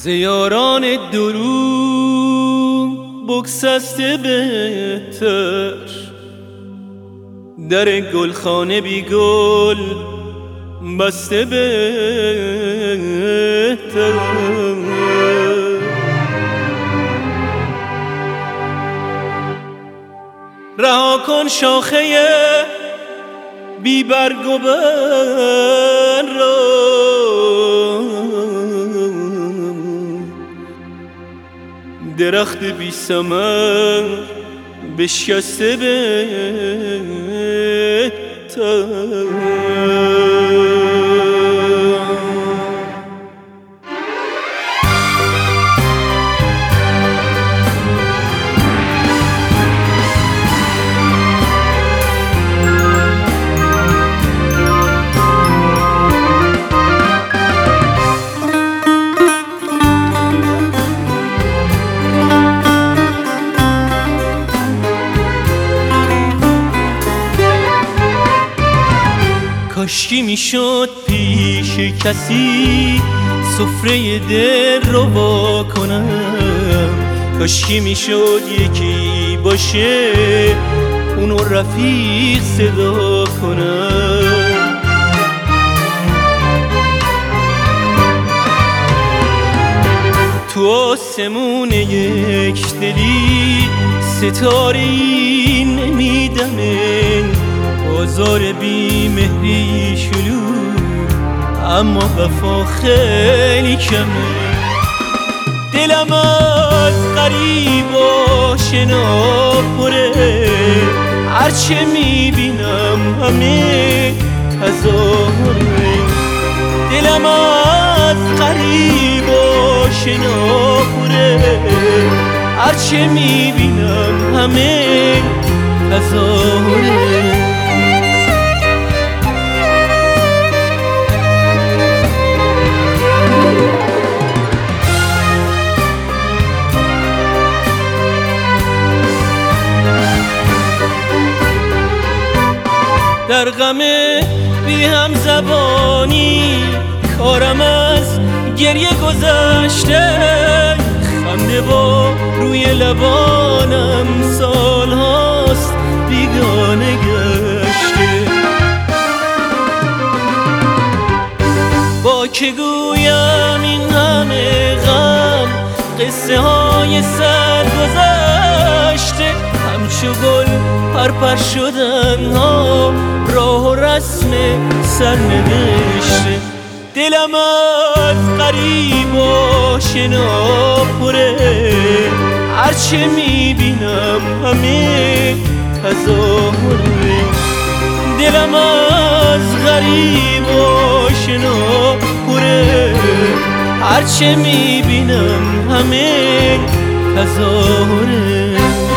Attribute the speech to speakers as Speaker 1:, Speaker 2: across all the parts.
Speaker 1: زیاران دروغ بگسسته بهتر، در گلخانه بی گل بسته بهتر. رها کن شاخه بی برگ و بر را، درخت بی ثمر بشکسته بهتر. کاشکی میشد پیش کسی سفره دل رو وا کنم، کاشکی میشد یکی باشه اونو رفیق صدا کنم. تو آسمون یک دلی ستاره‌ای نمیدمه، بازار بی مهری شلوغ اما وفا خیلی کمه. دلم از غریب و شنا پره، هرچه میبینم همه تظاهره. دلم از غریب و شنا پره، هرچه میبینم همه تظاهره. در غم بی هم زبانی کارم از گریه گذشته، خنده با روی لبانم سال هاست بیگانه گشته. با که گویم این همه غم قصه های سر گذشته، همچو گل پرپر شدن ها راه و رسم سرنوشته. دلم از غریب و شنا پره، هرچه میبینم همه تظاهره. دلم از غریب و شنا پره، هرچه میبینم همه تظاهره.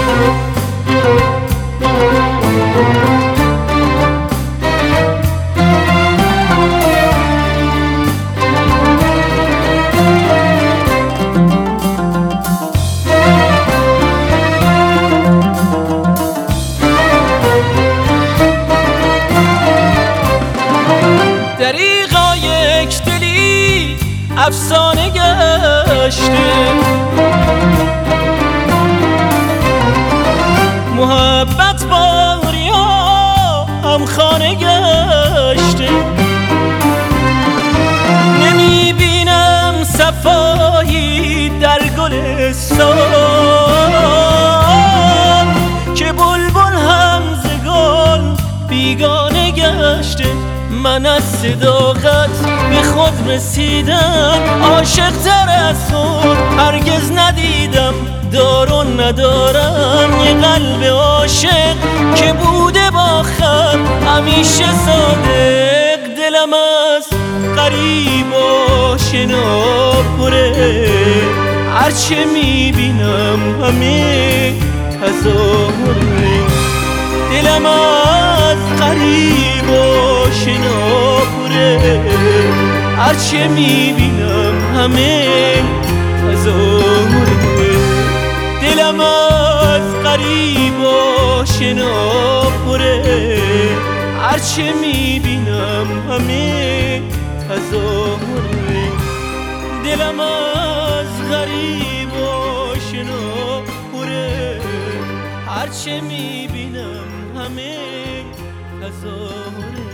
Speaker 1: دریغا یک دلی افسانه گشته، محبت باریا هم خانه گشته. نمیبینم صفایی در گلستان، که بلبل هم ز گل بیگانه گشته. من از صداقت به خود رسیدم، عاشق تر از خود هرگز ندیدم. دار و ندارم یه قلب عاشق که بوده با خود همیشه صادق. دلم از غریب و شنا پره، هرچه میبینم همه تظاهره. دلم از غریب و شنا پره، هرچه میبینم همه تظاهره. دلم از غریب و شنا پره، هرچه میبینم همه تظاهره. دلم از غریب و شنا پره هرچه میبینم همه تظاهره